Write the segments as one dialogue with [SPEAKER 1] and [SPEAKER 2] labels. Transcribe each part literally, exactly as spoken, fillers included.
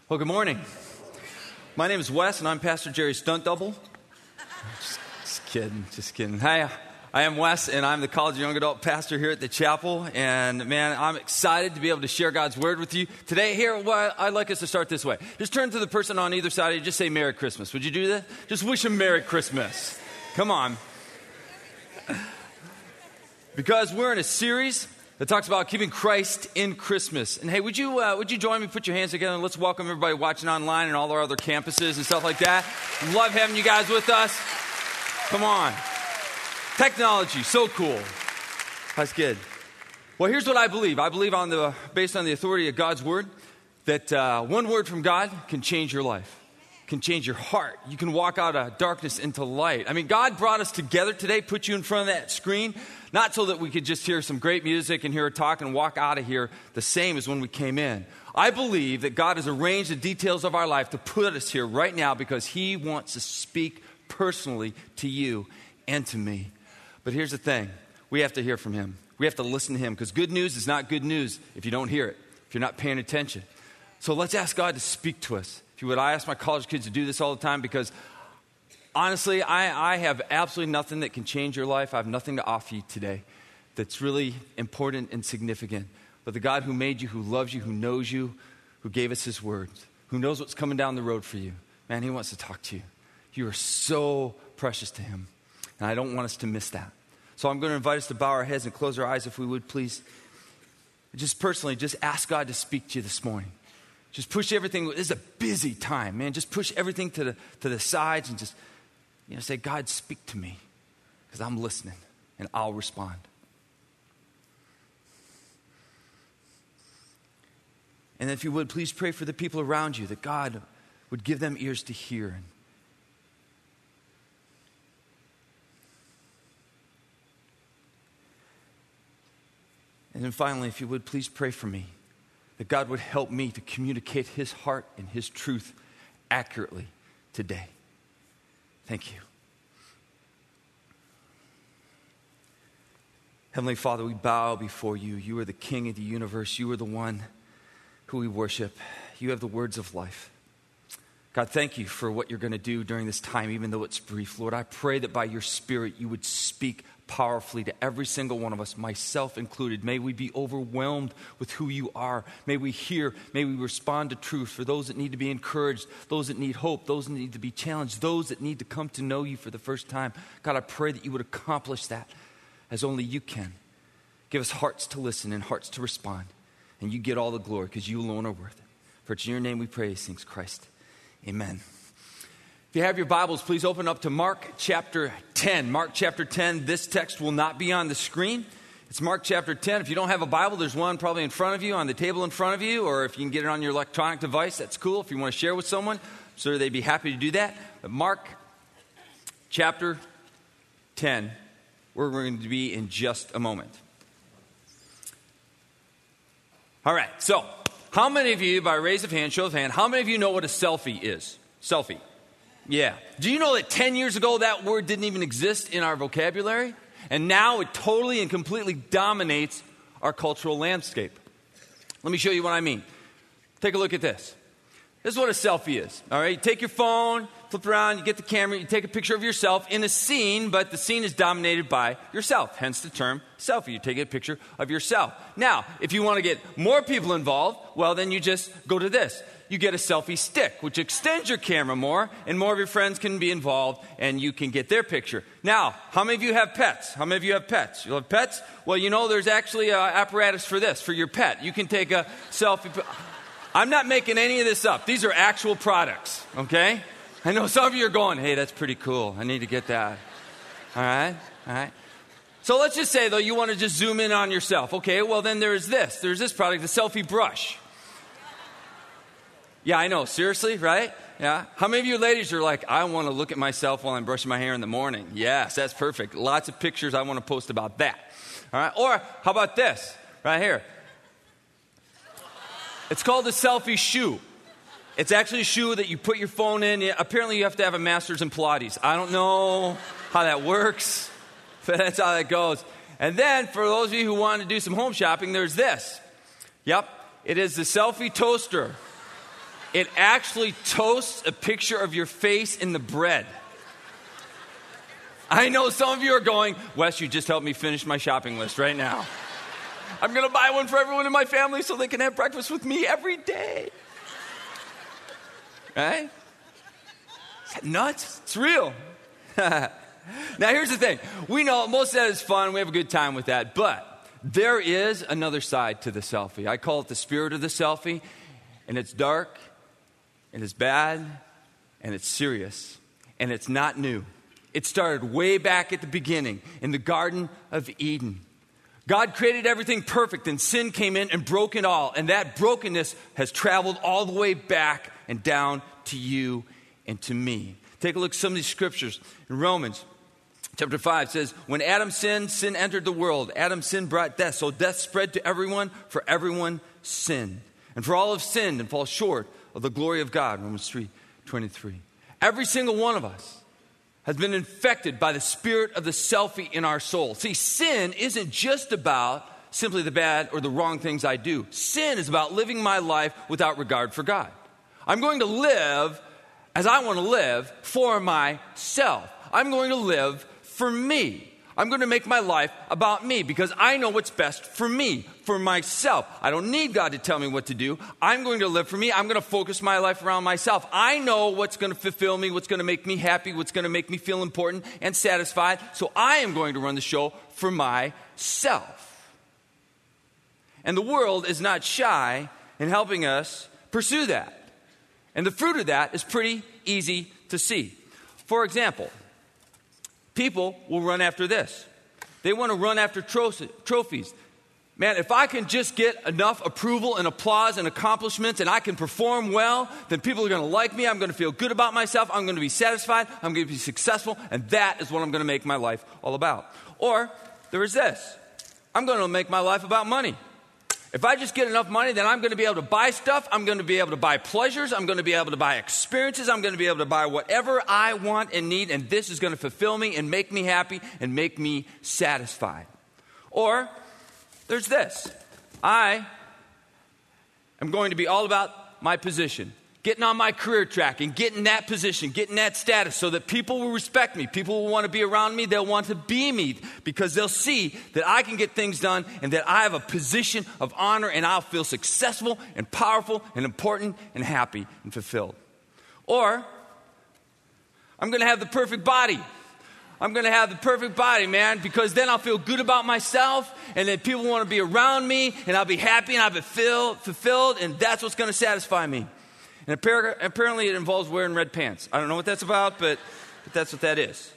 [SPEAKER 1] Well, good morning. My name is Wes, and I'm Pastor Jerry's stunt double. Just, just kidding, just kidding. Hi, I am Wes, and I'm the college young adult pastor here at the chapel. And man, I'm excited to be able to share God's word with you today. Here, well, I'd like us to start this way. Just turn to the person on either side of you. Just say Merry Christmas. Would you do that? Just wish them Merry Christmas. Come on. Because we're in a series that talks about keeping Christ in Christmas. And hey, would you uh, would you join me, put your hands together, and let's welcome everybody watching online and all our other campuses and stuff like that. Love having you guys with us. Come on. Technology, so cool. That's good. Well, here's what I believe. I believe on the based on the authority of God's word, that uh, one word from God can change your life, can change your heart. You can walk out of darkness into light. I mean, God brought us together today, put you in front of that screen, not so that we could just hear some great music and hear a talk and walk out of here the same as when we came in. I believe that God has arranged the details of our life to put us here right now because he wants to speak personally to you and to me. But here's the thing. We have to hear from him. We have to listen to him because good news is not good news if you don't hear it, if you're not paying attention. So let's ask God to speak to us. If you would, I ask my college kids to do this all the time because honestly, I, I have absolutely nothing that can change your life. I have nothing to offer you today that's really important and significant. But the God who made you, who loves you, who knows you, who gave us his words, who knows what's coming down the road for you, man, he wants to talk to you. You are so precious to him. And I don't want us to miss that. So I'm going to invite us to bow our heads and close our eyes if we would, please. Just personally, just ask God to speak to you this morning. Just push everything. This is a busy time, man. Just push everything to the to the sides and just, you know, say, God, speak to me because I'm listening and I'll respond. And if you would, please pray for the people around you that God would give them ears to hear. And then finally, if you would, please pray for me that God would help me to communicate his heart and his truth accurately today. Thank you. Heavenly Father, we bow before you. You are the King of the universe. You are the one who we worship. You have the words of life. God, thank you for what you're going to do during this time, even though it's brief. Lord, I pray that by your Spirit you would speak powerfully to every single one of us, myself included. May we be overwhelmed with who you are. May we hear, may we respond to truth for those that need to be encouraged, those that need hope, those that need to be challenged, those that need to come to know you for the first time. God, I pray that you would accomplish that as only you can. Give us hearts to listen and hearts to respond. And you get all the glory because you alone are worth it. For it's in your name we pray these things, Christ. Amen. If you have your Bibles, please open up to Mark chapter ten. Mark chapter ten, this text will not be on the screen. It's Mark chapter ten. If you don't have a Bible, there's one probably in front of you, on the table in front of you, or if you can get it on your electronic device, that's cool. If you want to share with someone, I'm sure they'd be happy to do that. But Mark chapter ten, where we're going to be in just a moment. All right, so how many of you, by raise of hand, show of hand, how many of you know what a selfie is? Selfie. Yeah. Do you know that ten years ago that word didn't even exist in our vocabulary? And now it totally and completely dominates our cultural landscape. Let me show you what I mean. Take a look at this. This is what a selfie is. All right. You take your phone, flip around, you get the camera, you take a picture of yourself in a scene, but the scene is dominated by yourself. Hence the term selfie. You take a picture of yourself. Now, if you want to get more people involved, well, then you just go to this. You get a selfie stick, which extends your camera more, and more of your friends can be involved, and you can get their picture. Now, how many of you have pets? How many of you have pets? You have pets? Well, you know, there's actually an apparatus for this, for your pet. You can take a selfie. I'm not making any of this up. These are actual products, okay? I know some of you are going, hey, that's pretty cool. I need to get that. All right? All right? So let's just say, though, you want to just zoom in on yourself. Okay, well, then there's this. There's this product, the selfie brush. Yeah, I know. Seriously, right? Yeah. How many of you ladies are like, I want to look at myself while I'm brushing my hair in the morning? Yes, that's perfect. Lots of pictures I want to post about that. All right. Or how about this right here? It's called the selfie shoe. It's actually a shoe that you put your phone in. Apparently, you have to have a master's in Pilates. I don't know how that works, but that's how that goes. And then, for those of you who want to do some home shopping, there's this. Yep, it is the selfie toaster. It actually toasts a picture of your face in the bread. I know some of you are going, Wes, you just helped me finish my shopping list right now. I'm going to buy one for everyone in my family so they can have breakfast with me every day. Right? Is that nuts? It's real. Now, here's the thing. We know most of that is fun. We have a good time with that. But there is another side to the selfie. I call it the spirit of the selfie. And it's dark, and it's bad, and it's serious, and it's not new. It started way back at the beginning in the Garden of Eden. God created everything perfect, and sin came in and broke it all. And that brokenness has traveled all the way back and down to you and to me. Take a look at some of these scriptures. In Romans chapter five says, when Adam sinned, sin entered the world. Adam's sin brought death. So death spread to everyone, for everyone sinned. And for all have sinned and fall short of the glory of God. Romans three twenty-three. Every single one of us has been infected by the spirit of the selfie in our soul. See, sin isn't just about simply the bad or the wrong things I do. Sin is about living my life without regard for God. I'm going to live as I want to live for myself. I'm going to live for me. I'm going to make my life about me because I know what's best for me, for myself. I don't need God to tell me what to do. I'm going to live for me. I'm going to focus my life around myself. I know what's going to fulfill me, what's going to make me happy, what's going to make me feel important and satisfied. So I am going to run the show for myself. And the world is not shy in helping us pursue that. And the fruit of that is pretty easy to see. For example, people will run after this. They want to run after tro- trophies. Man, if I can just get enough approval and applause and accomplishments and I can perform well, then people are going to like me. I'm going to feel good about myself. I'm going to be satisfied. I'm going to be successful. And that is what I'm going to make my life all about. Or there is this. I'm going to make my life about money. If I just get enough money, then I'm going to be able to buy stuff. I'm going to be able to buy pleasures. I'm going to be able to buy experiences. I'm going to be able to buy whatever I want and need. And this is going to fulfill me and make me happy and make me satisfied. Or there's this. I am going to be all about my position. Getting on my career track and getting that position, getting that status so that people will respect me. People will want to be around me. They'll want to be me because they'll see that I can get things done and that I have a position of honor and I'll feel successful and powerful and important and happy and fulfilled. Or I'm going to have the perfect body. I'm going to have the perfect body, man, because then I'll feel good about myself and then people want to be around me and I'll be happy and I'll be filled, fulfilled and that's what's going to satisfy me. And apparently it involves wearing red pants. I don't know what that's about, but, but that's what that is.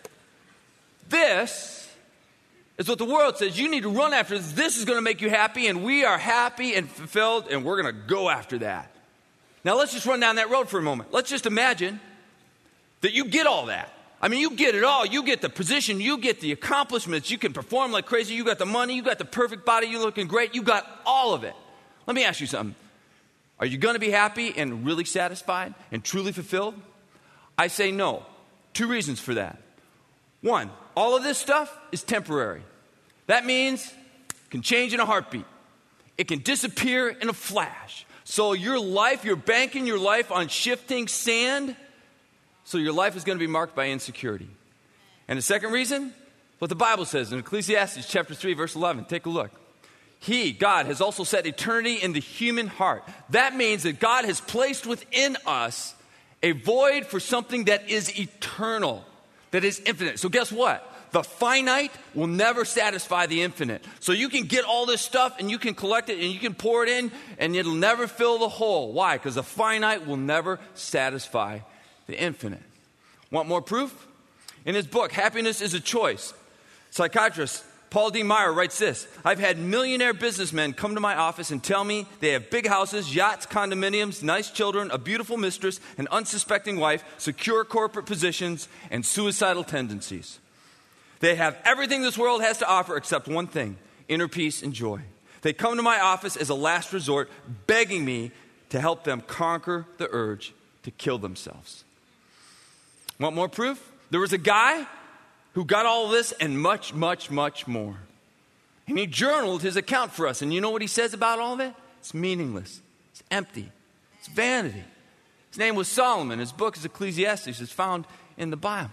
[SPEAKER 1] This is what the world says. You need to run after this. This is going to make you happy, and we are happy and fulfilled, and we're going to go after that. Now, let's just run down that road for a moment. Let's just imagine that you get all that. I mean, you get it all. You get the position. You get the accomplishments. You can perform like crazy. You got the money. You got the perfect body. You're looking great. You got all of it. Let me ask you something. Are you going to be happy and really satisfied and truly fulfilled? I say no. Two reasons for that. One, all of this stuff is temporary. That means it can change in a heartbeat. It can disappear in a flash. So your life, you're banking your life on shifting sand. So your life is going to be marked by insecurity. And the second reason, what the Bible says in Ecclesiastes chapter three, verse eleven. Take a look. He, God, has also set eternity in the human heart. That means that God has placed within us a void for something that is eternal, that is infinite. So guess what? The finite will never satisfy the infinite. So you can get all this stuff and you can collect it and you can pour it in and it'll never fill the hole. Why? Because the finite will never satisfy the infinite. Want more proof? In his book, Happiness is a Choice, psychiatrist Paul D. Meyer writes this. I've had millionaire businessmen come to my office and tell me they have big houses, yachts, condominiums, nice children, a beautiful mistress, an unsuspecting wife, secure corporate positions, and suicidal tendencies. They have everything this world has to offer except one thing, inner peace and joy. They come to my office as a last resort, begging me to help them conquer the urge to kill themselves. Want more proof? There was a guy who got all of this and much, much, much more. And he journaled his account for us. And you know what he says about all of it? It's meaningless. It's empty. It's vanity. His name was Solomon. His book is Ecclesiastes. It's found in the Bible.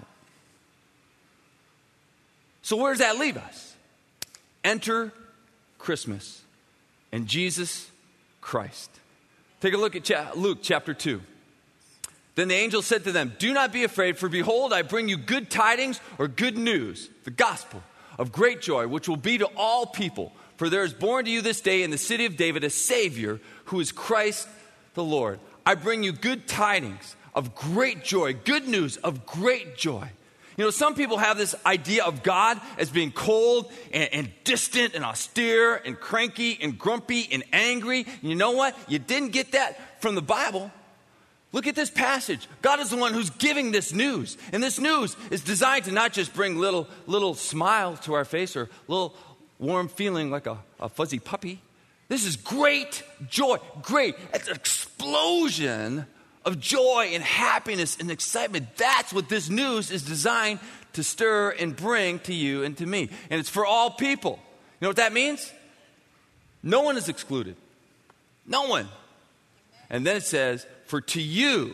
[SPEAKER 1] So where does that leave us? Enter Christmas and Jesus Christ. Take a look at Luke chapter two. Then the angel said to them, do not be afraid, for behold, I bring you good tidings or good news, the gospel of great joy, which will be to all people. For there is born to you this day in the city of David a Savior, who is Christ the Lord. I bring you good tidings of great joy, good news of great joy. You know, some people have this idea of God as being cold and, and distant and austere and cranky and grumpy and angry. And you know what? You didn't get that from the Bible. Look at this passage. God is the one who's giving this news. And this news is designed to not just bring little little smile to our face or little warm feeling like a, a fuzzy puppy. This is great joy. Great. It's an explosion of joy and happiness and excitement. That's what this news is designed to stir and bring to you and to me. And it's for all people. You know what that means? No one is excluded. No one. And then it says, for to you,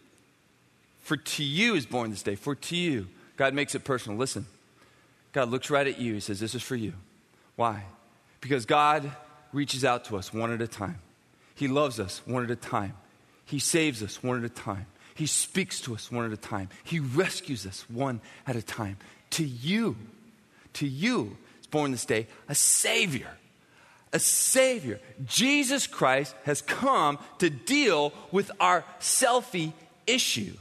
[SPEAKER 1] for to you is born this day. For to you. God makes it personal. Listen, God looks right at you. He says, this is for you. Why? Because God reaches out to us one at a time. He loves us one at a time. He saves us one at a time. He speaks to us one at a time. He rescues us one at a time. To you, to you is born this day a Savior. A Savior. Jesus Christ has come to deal with our selfie issue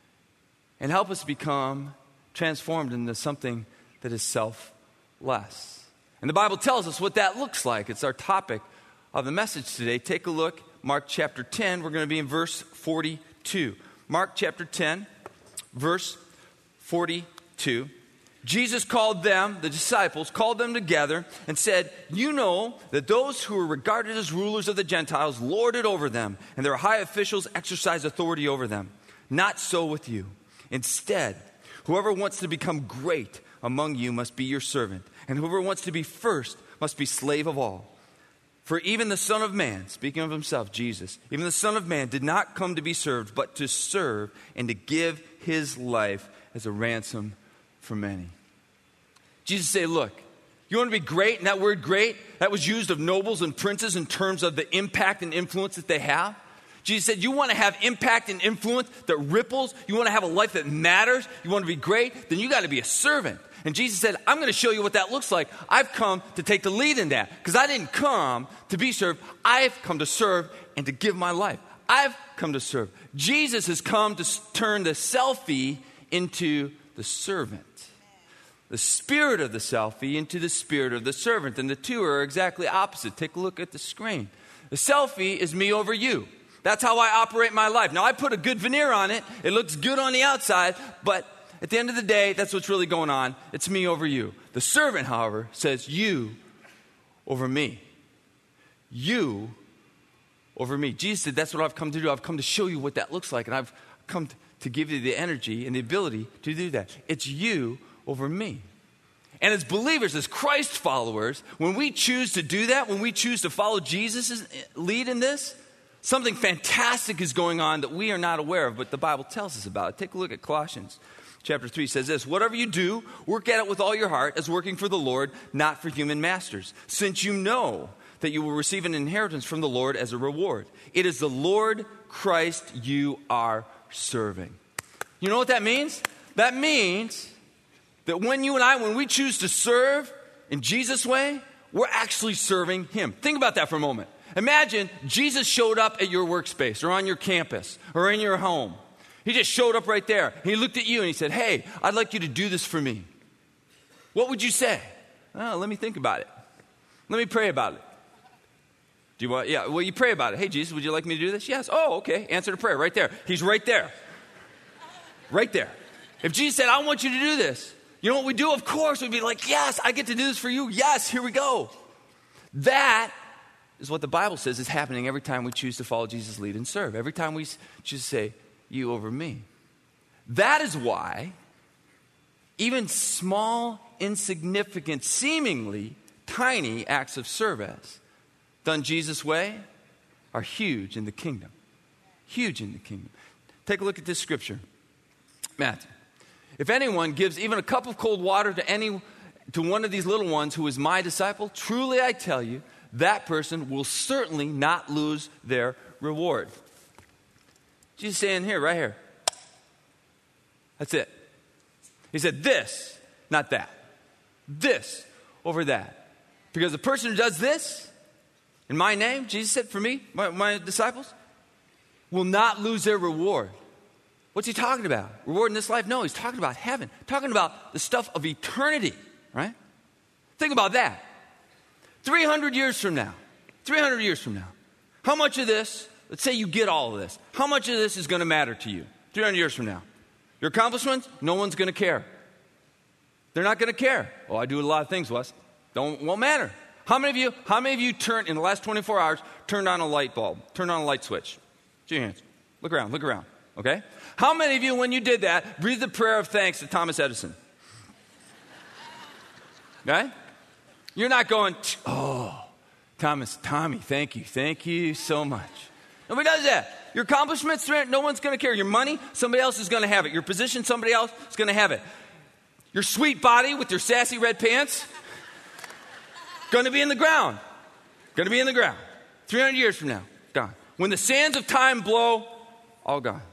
[SPEAKER 1] and help us become transformed into something that is selfless. And the Bible tells us what that looks like. It's our topic of the message today. Take a look. Mark chapter ten, we're going to be in verse forty-two. Mark chapter ten, verse forty-two. Jesus called them, the disciples, called them together and said, you know that those who are regarded as rulers of the Gentiles lord it over them, and their high officials exercise authority over them. Not so with you. Instead, whoever wants to become great among you must be your servant, and whoever wants to be first must be slave of all. For even the Son of Man, speaking of himself, Jesus, even the Son of Man did not come to be served, but to serve and to give his life as a ransom for many. Jesus said, look, you want to be great? And that word great, that was used of nobles and princes in terms of the impact and influence that they have. Jesus said, you want to have impact and influence that ripples? You want to have a life that matters? You want to be great? Then you got to be a servant. And Jesus said, I'm going to show you what that looks like. I've come to take the lead in that because I didn't come to be served. I've come to serve and to give my life. I've come to serve. Jesus has come to turn the selfie into the servant. The spirit of the selfie into the spirit of the servant. And the two are exactly opposite. Take a look at the screen. The selfie is me over you. That's how I operate my life. Now, I put a good veneer on it. It looks good on the outside, but at the end of the day, that's what's really going on. It's me over you. The servant, however, says you over me. You over me. Jesus said, that's what I've come to do. I've come to show you what that looks like, and I've come to give you the energy and the ability to do that. It's you over me. And as believers, as Christ followers, when we choose to do that, when we choose to follow Jesus' lead in this, something fantastic is going on that we are not aware of, but the Bible tells us about it. Take a look at Colossians. Chapter three says this, whatever you do, work at it with all your heart as working for the Lord, not for human masters, since you know that you will receive an inheritance from the Lord as a reward. It is the Lord Christ you are serving. You know what that means? That means that when you and I, when we choose to serve in Jesus' way, we're actually serving him. Think about that for a moment. Imagine Jesus showed up at your workspace or on your campus or in your home. He just showed up right there. He looked at you and he said, hey, I'd like you to do this for me. What would you say? Oh, let me think about it. Let me pray about it. Do you want, yeah, well, you pray about it. Hey, Jesus, would you like me to do this? Yes. Oh, okay. Answer the prayer right there. He's right there. Right there. If Jesus said, I want you to do this, you know what we do? Of course, we'd be like, yes, I get to do this for you. Yes, here we go. That is what the Bible says is happening every time we choose to follow Jesus' lead and serve. Every time we choose to say, you over me. That is why even small, insignificant, seemingly tiny acts of service done Jesus' way are huge in the kingdom. Huge in the kingdom. Take a look at this scripture. Matthew. If anyone gives even a cup of cold water to any to one of these little ones who is my disciple, truly I tell you, that person will certainly not lose their reward. Jesus saying here, right here. That's it. He said this, not that. This over that. Because the person who does this, in my name, Jesus said for me, my, my disciples, will not lose their reward. What's he talking about? Reward in this life? No, he's talking about heaven. Talking about the stuff of eternity, right? Think about that. three hundred years from now, three hundred years from now, how much of this, let's say you get all of this, how much of this is going to matter to you three hundred years from now? Your accomplishments? No one's going to care. They're not going to care. Oh, I do a lot of things, Wes. Don't, won't matter. How many of you, how many of you turned, in the last twenty-four hours, turned on a light bulb, turned on a light switch? Show your hands. Look around, look around, okay? How many of you, when you did that, breathed a prayer of thanks to Thomas Edison? Okay? You're not going, oh, Thomas, Tommy, thank you, thank you so much. Nobody does that. Your accomplishments, no one's going to care. Your money, somebody else is going to have it. Your position, somebody else is going to have it. Your sweet body with your sassy red pants, going to be in the ground. Going to be in the ground. three hundred years from now, gone. When the sands of time blow, all gone.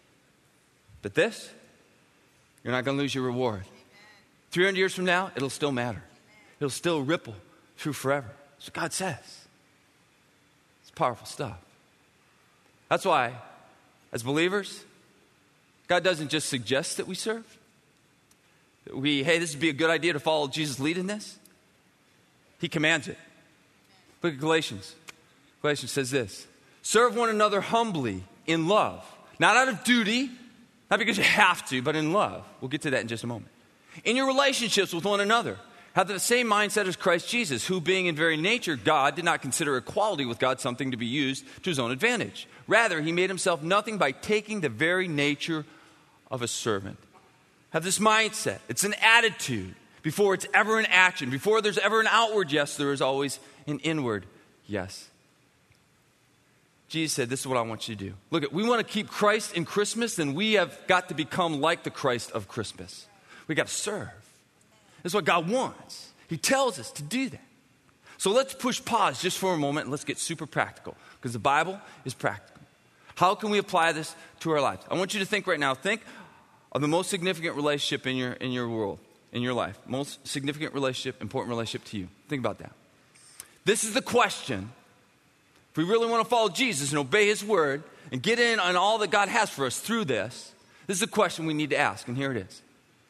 [SPEAKER 1] But this, you're not going to lose your reward. three hundred years from now, it'll still matter. It'll still ripple through forever. That's what God says. It's powerful stuff. That's why, as believers, God doesn't just suggest that we serve. That we, hey, this would be a good idea to follow Jesus' lead in this. He commands it. Look at Galatians. Galatians says this. Serve one another humbly in love. Not out of duty, not because you have to, but in love. We'll get to that in just a moment. In your relationships with one another, have the same mindset as Christ Jesus, who being in very nature God, did not consider equality with God something to be used to his own advantage. Rather, he made himself nothing by taking the very nature of a servant. Have this mindset. It's an attitude. Before it's ever an action, before there's ever an outward yes, there is always an inward yes. Jesus said, this is what I want you to do. Look, we want to keep Christ in Christmas, then we have got to become like the Christ of Christmas. We got to serve. That's what God wants. He tells us to do that. So let's push pause just for a moment and let's get super practical, because the Bible is practical. How can we apply this to our lives? I want you to think right now, think of the most significant relationship in your in your world. In your life, most significant relationship, important relationship to you. Think about that. This is the question. If we really want to follow Jesus and obey his word and get in on all that God has for us through this, this is the question we need to ask, and here it is.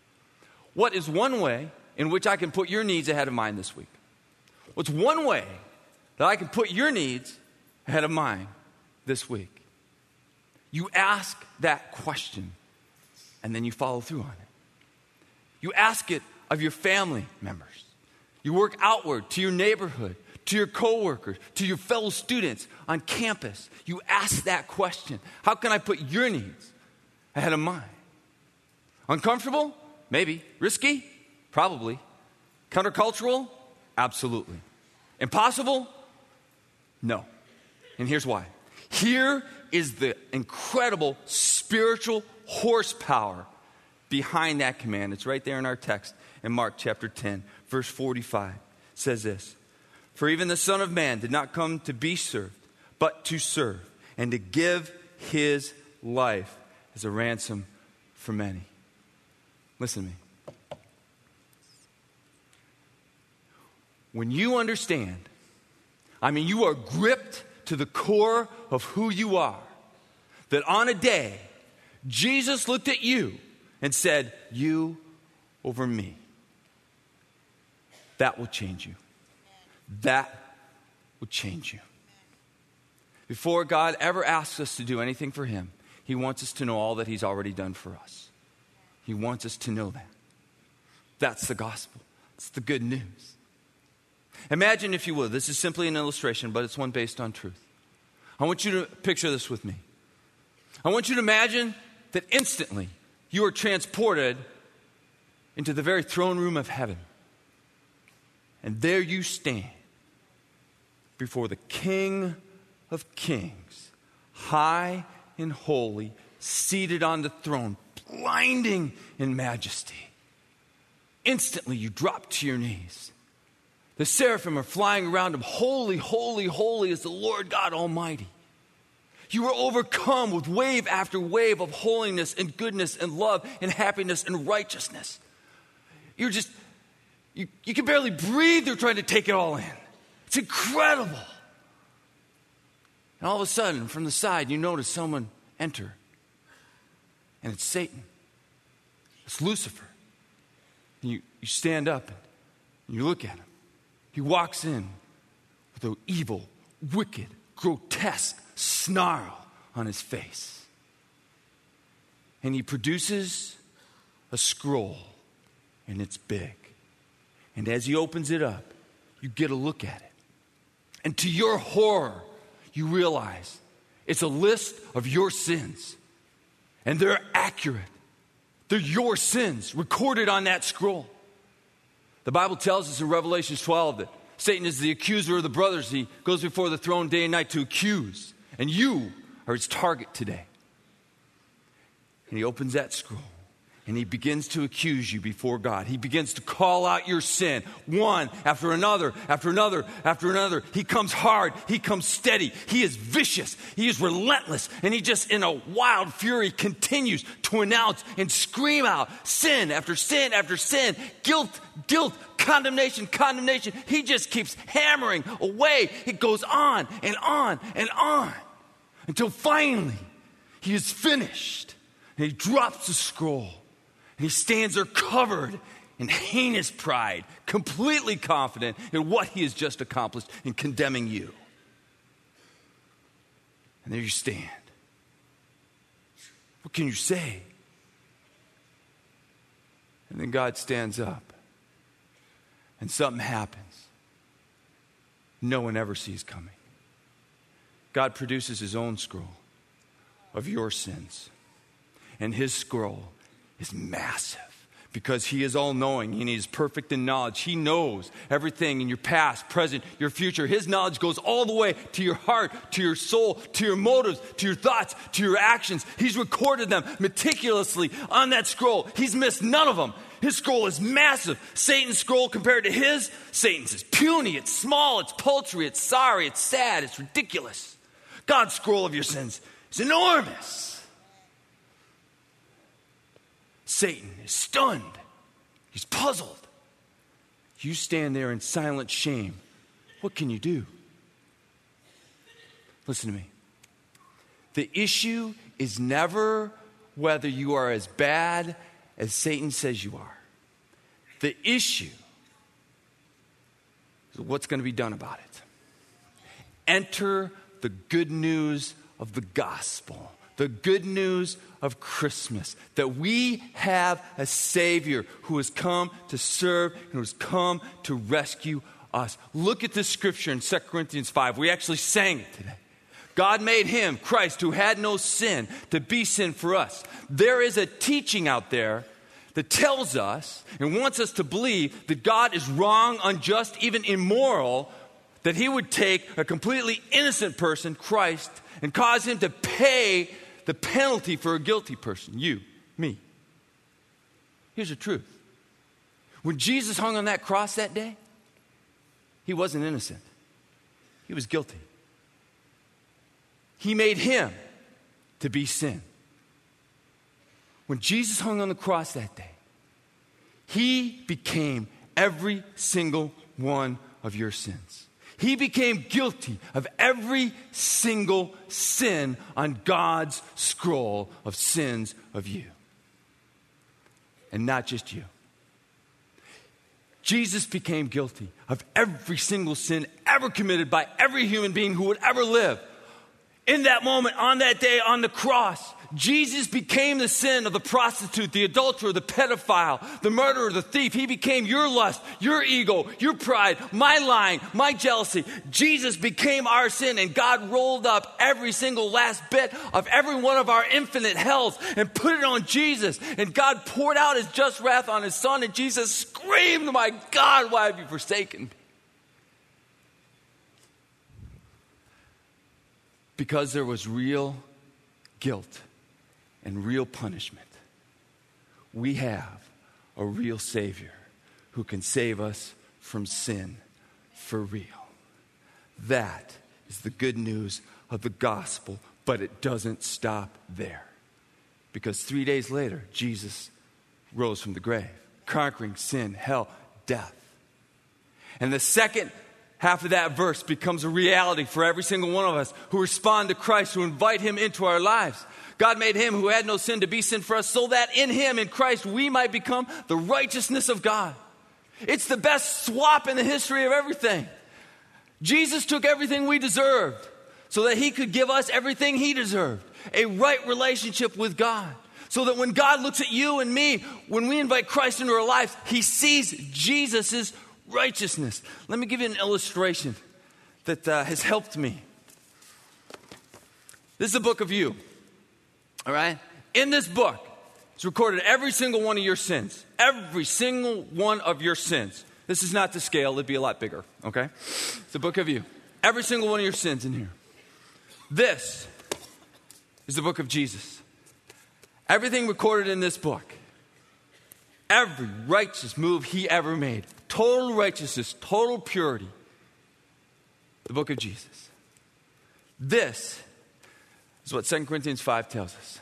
[SPEAKER 1] What is one way in which I can put your needs ahead of mine this week? What's one way that I can put your needs ahead of mine this week? You ask that question, and then you follow through on it. You ask it of your family members. You work outward to your neighborhood, to your coworkers, to your fellow students on campus. You ask that question. How can I put your needs ahead of mine? Uncomfortable? Maybe. Risky? Probably. Countercultural? Absolutely. Impossible? No. And here's why. Here is the incredible spiritual horsepower behind that command. It's right there in our text in Mark chapter ten, verse forty-five. It says this. For even the Son of Man did not come to be served, but to serve, and to give his life as a ransom for many. Listen to me. When you understand, I mean, you are gripped to the core of who you are, that on a day, Jesus looked at you and said, you over me. That will change you. That will change you. Before God ever asks us to do anything for him, he wants us to know all that he's already done for us. He wants us to know that. That's the gospel. It's the good news. Imagine, if you will, this is simply an illustration, but it's one based on truth. I want you to picture this with me. I want you to imagine that instantly you are transported into the very throne room of heaven. And there you stand before the King of Kings, high and holy, seated on the throne, blinding in majesty. Instantly you drop to your knees. The seraphim are flying around him. Holy, holy, holy is the Lord God Almighty. You are overcome with wave after wave of holiness and goodness and love and happiness and righteousness. You're just, you, you can barely breathe. They're trying to take it all in. It's incredible. And all of a sudden, from the side, you notice someone enter. And it's Satan. It's Lucifer. And you, you stand up and you look at him. He walks in with an evil, wicked, grotesque snarl on his face. And he produces a scroll, and it's big. And as he opens it up, you get a look at it. And to your horror, you realize it's a list of your sins. And they're accurate. They're your sins recorded on that scroll. The Bible tells us in Revelation twelve that Satan is the accuser of the brothers. He goes before the throne day and night to accuse. And you are his target today. And he opens that scroll. And he begins to accuse you before God. He begins to call out your sin, one after another, after another, after another. He comes hard. He comes steady. He is vicious. He is relentless. And he just, in a wild fury, continues to announce and scream out sin after sin after sin, guilt, guilt, condemnation, condemnation. He just keeps hammering away. It goes on and on and on until finally he is finished. And he drops the scroll. And he stands there covered in heinous pride, completely confident in what he has just accomplished in condemning you. And there you stand. What can you say? And then God stands up. And something happens no one ever sees coming. God produces his own scroll of your sins. And his scroll is massive because he is all-knowing and he is perfect in knowledge. He knows everything in your past, present, your future. His knowledge goes all the way to your heart, to your soul, to your motives, to your thoughts, to your actions. He's recorded them meticulously on that scroll. He's missed none of them. His scroll is massive. Satan's scroll compared to his, Satan's is puny, it's small, it's paltry, it's sorry, it's sad, it's ridiculous. God's scroll of your sins is enormous. Satan is stunned. He's puzzled. You stand there in silent shame. What can you do? Listen to me. The issue is never whether you are as bad as Satan says you are. The issue is what's going to be done about it. Enter the good news of the gospel. The good news of Christmas, that we have a Savior who has come to serve and who has come to rescue us. Look at this scripture in Second Corinthians five. We actually sang it today. God made him, Christ, who had no sin, to be sin for us. There is a teaching out there that tells us and wants us to believe that God is wrong, unjust, even immoral, that he would take a completely innocent person, Christ, and cause him to pay the penalty for a guilty person, you, me. Here's the truth. When Jesus hung on that cross that day, he wasn't innocent. He was guilty. He made him to be sin. When Jesus hung on the cross that day, he became every single one of your sins. He became guilty of every single sin on God's scroll of sins of you. And not just you. Jesus became guilty of every single sin ever committed by every human being who would ever live. In that moment, on that day, on the cross, Jesus became the sin of the prostitute, the adulterer, the pedophile, the murderer, the thief. He became your lust, your ego, your pride, my lying, my jealousy. Jesus became our sin, and God rolled up every single last bit of every one of our infinite hells and put it on Jesus. And God poured out his just wrath on his son, and Jesus screamed, "My God, why have you forsaken me?" Because there was real guilt and real punishment. We have a real Savior who can save us from sin for real. That is the good news of the gospel, but it doesn't stop there. Because three days later, Jesus rose from the grave, conquering sin, hell, death. And the second half of that verse becomes a reality for every single one of us who respond to Christ, who invite him into our lives. God made him who had no sin to be sin for us so that in him, in Christ, we might become the righteousness of God. It's the best swap in the history of everything. Jesus took everything we deserved so that he could give us everything he deserved. A right relationship with God. So that when God looks at you and me, when we invite Christ into our lives, he sees Jesus' righteousness. Let me give you an illustration that uh, has helped me. This is the book of you. All right? In this book, it's recorded every single one of your sins. Every single one of your sins. This is not to scale. It'd be a lot bigger. Okay? It's the book of you. Every single one of your sins in here. This is the book of Jesus. Everything recorded in this book. Every righteous move he ever made. Total righteousness, total purity. The book of Jesus. This is what Second Corinthians five tells us.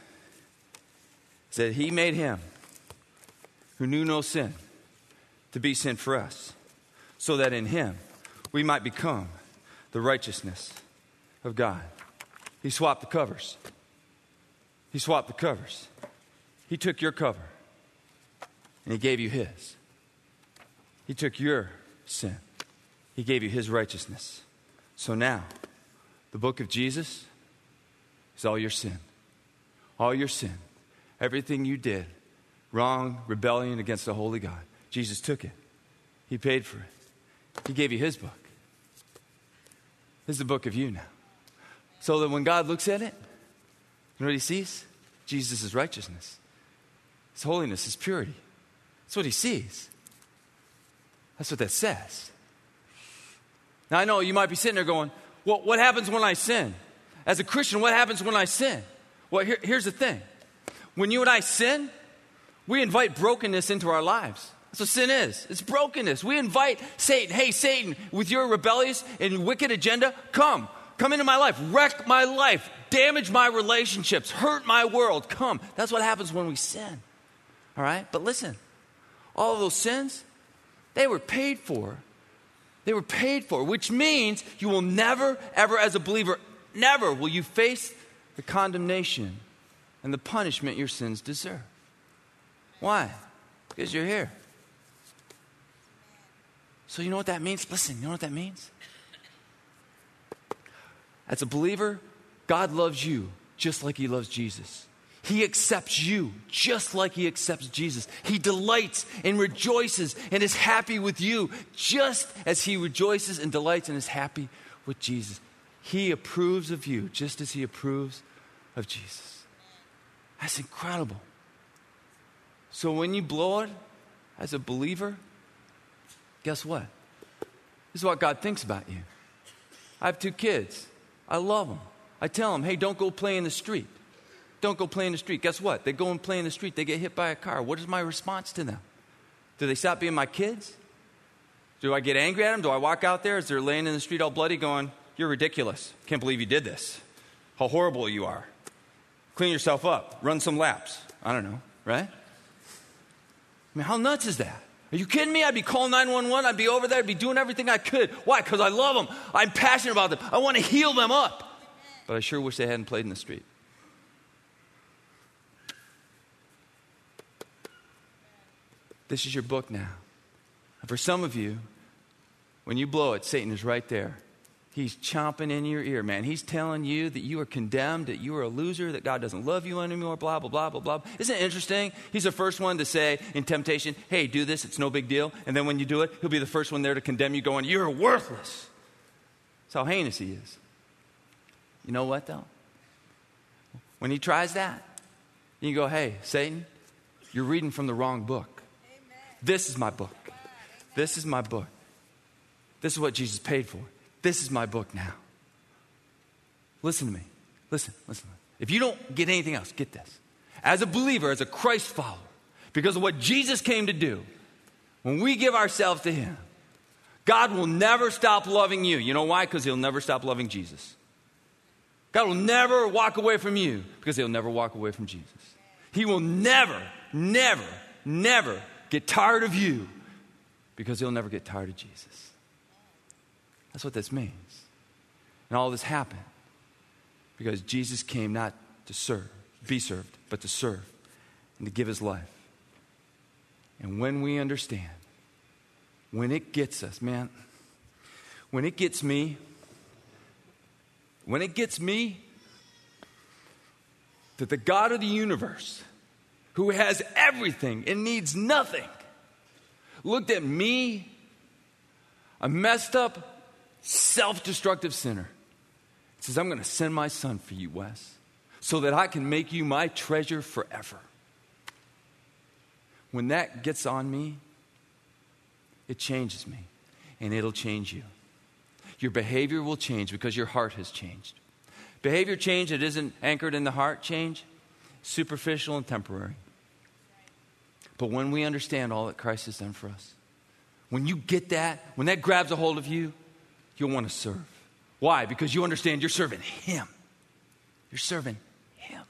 [SPEAKER 1] It said he made him who knew no sin to be sin for us, so that in him we might become the righteousness of God. He swapped the covers. He swapped the covers. He took your cover and he gave you his. He took your sin. He gave you his righteousness. So now, the book of Jesus is all your sin. All your sin. Everything you did, wrong, rebellion against the holy God. Jesus took it. He paid for it. He gave you his book. This is the book of you now. So that when God looks at it, you know what he sees? Jesus' righteousness. His holiness, his purity. That's what he sees. That's what that says. Now I know you might be sitting there going, well, what happens when I sin? As a Christian, what happens when I sin? Well, here, here's the thing. When you and I sin, we invite brokenness into our lives. That's what sin is. It's brokenness. We invite Satan. Hey, Satan, with your rebellious and wicked agenda, come. Come into my life. Wreck my life. Damage my relationships. Hurt my world. Come. That's what happens when we sin. All right? But listen. All of those sins, they were paid for. They were paid for, which means you will never, ever, as a believer, never will you face the condemnation and the punishment your sins deserve. Why? Because you're here. So you know what that means? Listen, you know what that means? As a believer, God loves you just like he loves Jesus. He accepts you just like he accepts Jesus. He delights and rejoices and is happy with you just as he rejoices and delights and is happy with Jesus. He approves of you just as he approves of Jesus. That's incredible. So when you blow it as a believer, guess what? This is what God thinks about you. I have two kids. I love them. I tell them, hey, don't go play in the street. Don't go play in the street. Guess what? They go and play in the street. They get hit by a car. What is my response to them? Do they stop being my kids? Do I get angry at them? Do I walk out there as they're laying in the street all bloody going, you're ridiculous. Can't believe you did this. How horrible you are. Clean yourself up. Run some laps. I don't know, right? I mean, how nuts is that? Are you kidding me? I'd be calling nine one one. I'd be over there. I'd be doing everything I could. Why? Because I love them. I'm passionate about them. I want to heal them up. But I sure wish they hadn't played in the street. This is your book now. And for some of you, when you blow it, Satan is right there. He's chomping in your ear, man. He's telling you that you are condemned, that you are a loser, that God doesn't love you anymore, blah, blah, blah, blah, blah. Isn't it interesting? He's the first one to say in temptation, hey, do this, it's no big deal. And then when you do it, he'll be the first one there to condemn you going, you're worthless. That's how heinous he is. You know what, though? When he tries that, you go, hey, Satan, you're reading from the wrong book. Amen. This is my book. This is my book. This is what Jesus paid for. This is my book now. Listen to me. Listen, listen. if you don't get anything else, get this. As a believer, as a Christ follower, because of what Jesus came to do, when we give ourselves to him, God will never stop loving you. You know why? Because he'll never stop loving Jesus. God will never walk away from you because he'll never walk away from Jesus. He will never, never, never get tired of you because he'll never get tired of Jesus. That's what this means. And all this happened because Jesus came not to serve, be served, but to serve and to give his life. And when we understand, when it gets us, man, when it gets me, when it gets me that the God of the universe, who has everything and needs nothing, looked at me, a messed up, self-destructive sinner, and says, I'm going to send my son for you, Wes, so that I can make you my treasure forever. When that gets on me, it changes me, and it'll change you. Your behavior will change because your heart has changed. Behavior change that isn't anchored in the heart change, superficial and temporary. But when we understand all that Christ has done for us, when you get that, when that grabs a hold of you, you'll want to serve. Why? Because you understand you're serving him. You're serving him.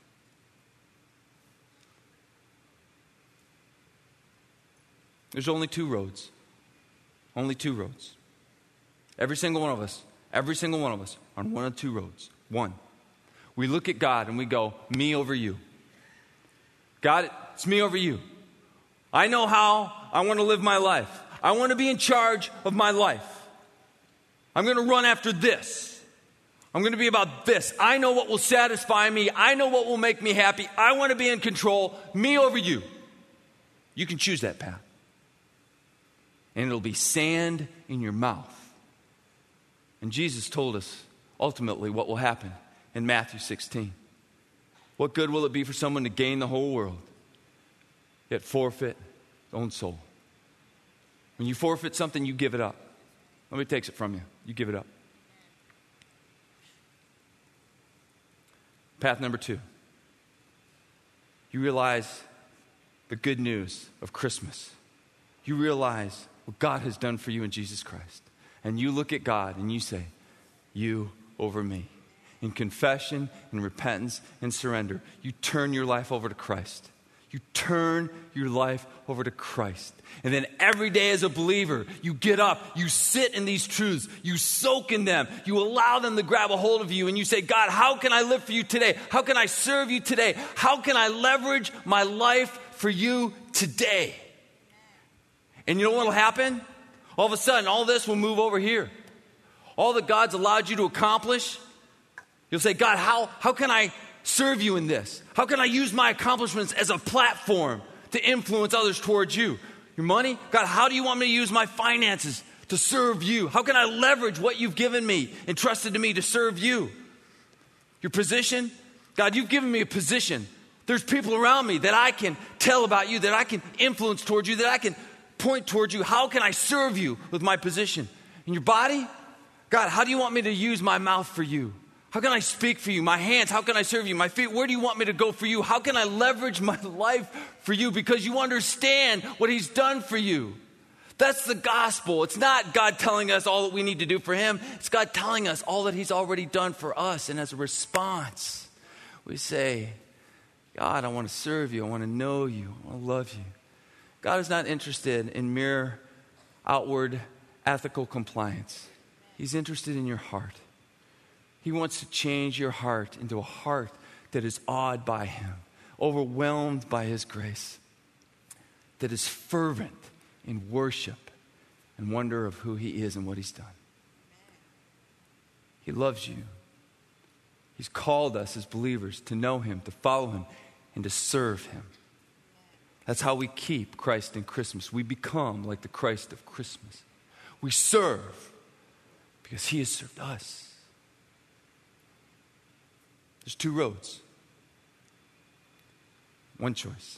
[SPEAKER 1] There's only two roads. Only two roads. Every single one of us, every single one of us on one of two roads. One, we look at God and we go, me over you. God, it's me over you. I know how I want to live my life. I want to be in charge of my life. I'm going to run after this. I'm going to be about this. I know what will satisfy me. I know what will make me happy. I want to be in control. Me over you. You can choose that path. And it'll be sand in your mouth. And Jesus told us ultimately what will happen in Matthew sixteen. What good will it be for someone to gain the whole world, yet forfeit his own soul? When you forfeit something, you give it up. Nobody takes it from you. You give it up. Path number two. You realize the good news of Christmas. You realize what God has done for you in Jesus Christ. And you look at God and you say, you over me. In confession and repentance and surrender, you turn your life over to Christ. You turn your life over to Christ. And then every day as a believer, you get up, you sit in these truths, you soak in them, you allow them to grab a hold of you, and you say, God, how can I live for you today? How can I serve you today? How can I leverage my life for you today? And you know what will happen? All of a sudden, all this will move over here. All that God's allowed you to accomplish, you'll say, God, how, how can I serve you in this? How can I use my accomplishments as a platform to influence others towards you? Your money? God, how do you want me to use my finances to serve you? How can I leverage what you've given me, entrusted to me to serve you? Your position? God, you've given me a position. There's people around me that I can tell about you, that I can influence towards you, that I can point towards you. How can I serve you with my position? In your body? God, how do you want me to use my mouth for you? How can I speak for you? My hands, how can I serve you? My feet, where do you want me to go for you? How can I leverage my life for you? Because you understand what he's done for you. That's the gospel. It's not God telling us all that we need to do for him. It's God telling us all that he's already done for us. And as a response, we say, God, I want to serve you. I want to know you. I want to love you. God is not interested in mere outward ethical compliance. He's interested in your heart. He wants to change your heart into a heart that is awed by him, overwhelmed by his grace, that is fervent in worship and wonder of who he is and what he's done. He loves you. He's called us as believers to know him, to follow him, and to serve him. That's how we keep Christ in Christmas. We become like the Christ of Christmas. We serve because he has served us. There's two roads. One choice.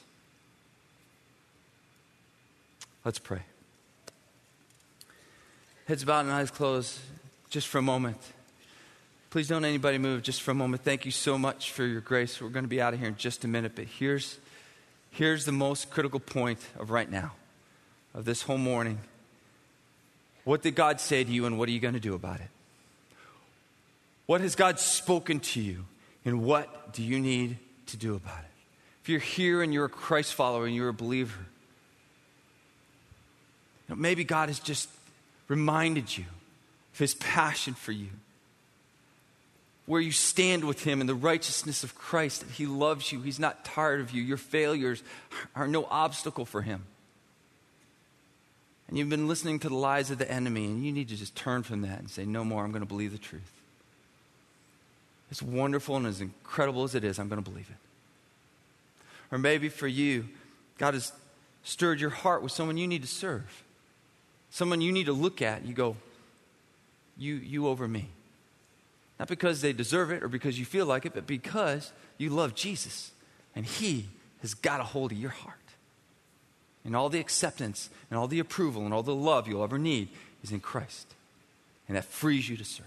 [SPEAKER 1] Let's pray. Heads bowed and eyes closed just for a moment. Please don't anybody move just for a moment. Thank you so much for your grace. We're going to be out of here in just a minute, but here's, here's the most critical point of right now, of this whole morning. What did God say to you, and what are you going to do about it? What has God spoken to you, and what do you need to do about it? If you're here and you're a Christ follower and you're a believer, you know, maybe God has just reminded you of his passion for you, where you stand with him in the righteousness of Christ, that he loves you, he's not tired of you, your failures are no obstacle for him. And you've been listening to the lies of the enemy, and you need to just turn from that and say, no more, I'm going to believe the truth. As wonderful and as incredible as it is, I'm going to believe it. Or maybe for you, God has stirred your heart with someone you need to serve. Someone you need to look at. You go, you, you over me. Not because they deserve it or because you feel like it, but because you love Jesus. And he has got a hold of your heart. And all the acceptance and all the approval and all the love you'll ever need is in Christ. And that frees you to serve.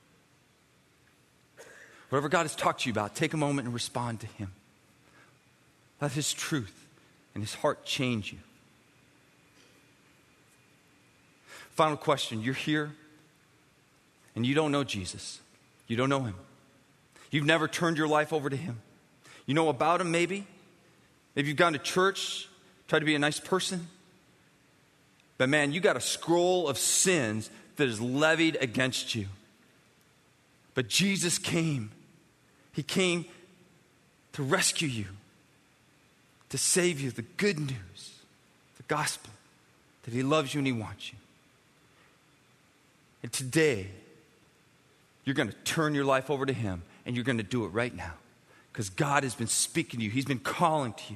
[SPEAKER 1] Whatever God has talked to you about, take a moment and respond to him. Let his truth and his heart change you. Final question. You're here and you don't know Jesus. You don't know him. You've never turned your life over to him. You know about him maybe. Maybe you've gone to church, tried to be a nice person. But man, you got a scroll of sins that is levied against you. But Jesus came. He came to rescue you, to save you. The good news, the gospel, that he loves you and he wants you. And today, you're going to turn your life over to him, and you're going to do it right now. Because God has been speaking to you. He's been calling to you.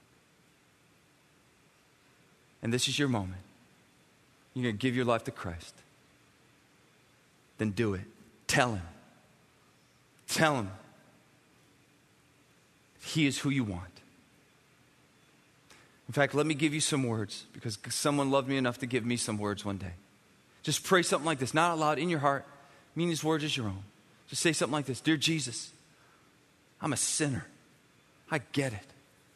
[SPEAKER 1] And this is your moment. You're going to give your life to Christ. Then do it. Tell him. Tell him he is who you want. In fact, let me give you some words, because someone loved me enough to give me some words one day. Just pray something like this, not out loud, in your heart. Mean these words as your own. Just say something like this. Dear Jesus, I'm a sinner. I get it.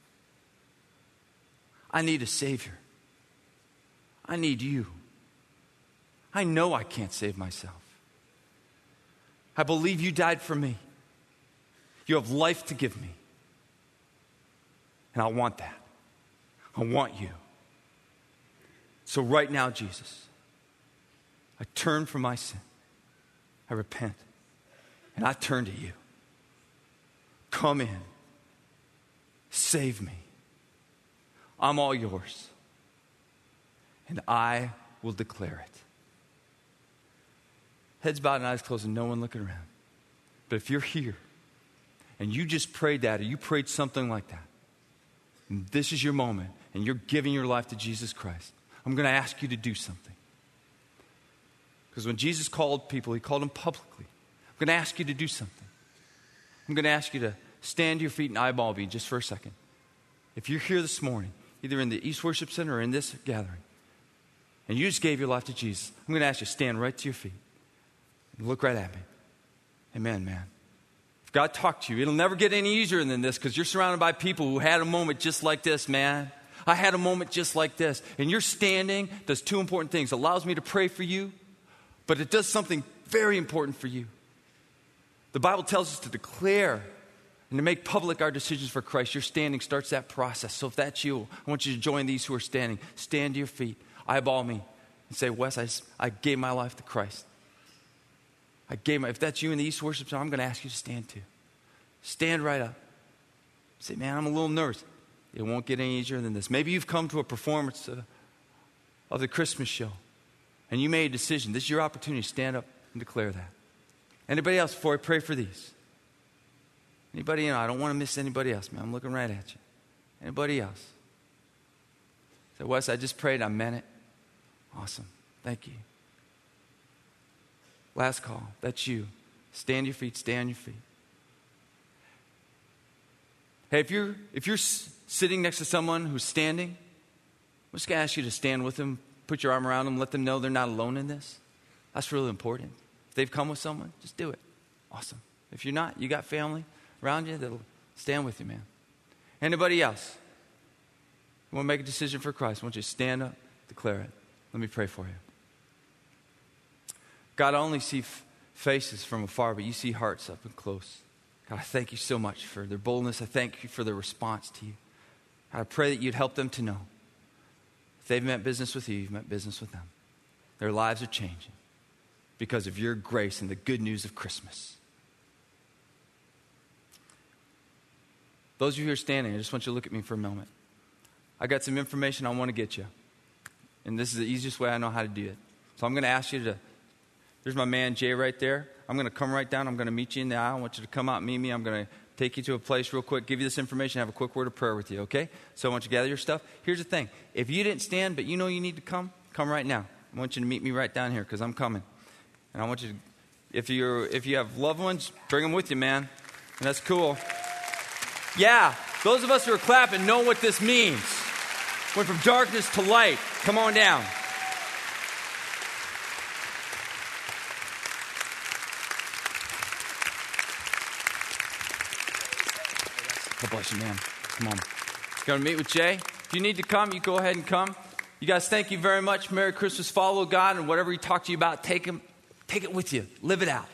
[SPEAKER 1] I need a Savior. I need you. I know I can't save myself. I believe you died for me. You have life to give me. And I want that. I want you. So right now, Jesus, I turn from my sin. I repent. And I turn to you. Come in. Save me. I'm all yours. And I will declare it. Heads bowed and eyes closed and no one looking around. But if you're here and you just prayed that, or you prayed something like that, and this is your moment, and you're giving your life to Jesus Christ, I'm going to ask you to do something. Because when Jesus called people, he called them publicly. I'm going to ask you to do something. I'm going to ask you to stand to your feet and eyeball me just for a second. If you're here this morning, either in the East Worship Center or in this gathering, and you just gave your life to Jesus, I'm going to ask you to stand right to your feet and look right at me. Amen, man. If God talked to you, it'll never get any easier than this, because you're surrounded by people who had a moment just like this, man. I had a moment just like this. And you're standing does two important things. It allows me to pray for you, but it does something very important for you. The Bible tells us to declare and to make public our decisions for Christ. Your standing starts that process. So if that's you, I want you to join these who are standing. Stand to your feet, eyeball me, and say, Wes, I, I gave my life to Christ. I gave my, if that's you in the East Worship Center, I'm going to ask you to stand too. Stand right up. Say, man, I'm a little nervous. It won't get any easier than this. Maybe you've come to a performance of, of the Christmas show, and you made a decision. This is your opportunity to stand up and declare that. Anybody else before I pray for these? Anybody, you know, I don't want to miss anybody else, man. I'm looking right at you. Anybody else? Say, Wes, I just prayed. I meant it. Awesome. Thank you. Last call. That's you. Stand your feet. Stay on your feet. Hey, if you're if you're s- sitting next to someone who's standing, I'm just going to ask you to stand with them, put your arm around them, let them know they're not alone in this. That's really important. If they've come with someone, just do it. Awesome. If you're not, you got family around you that'll stand with you, man. Anybody else? You want to make a decision for Christ? I want you to stand up, declare it. Let me pray for you. God, I only see f- faces from afar, but you see hearts up and close. God, I thank you so much for their boldness. I thank you for their response to you. God, I pray that you'd help them to know if they've meant business with you, you've meant business with them. Their lives are changing because of your grace and the good news of Christmas. Those of you who are standing, I just want you to look at me for a moment. I got some information I want to get you. And this is the easiest way I know how to do it. So I'm going to ask you to, there's my man Jay right there. I'm going to come right down. I'm going to meet you in the aisle. I want you to come out and meet me. I'm going to take you to a place real quick, give you this information, have a quick word of prayer with you, okay? So I want you to gather your stuff. Here's the thing. If you didn't stand, but you know you need to come, come right now. I want you to meet me right down here because I'm coming. And I want you to, if you're, if you have loved ones, bring them with you, man. And that's cool. Yeah, those of us who are clapping know what this means. Went from darkness to light. Come on down. God bless you, man. Come on. Going to meet with Jay. If you need to come, you go ahead and come. You guys, thank you very much. Merry Christmas. Follow God, and whatever he talked to you about, take him, take it with you. Live it out.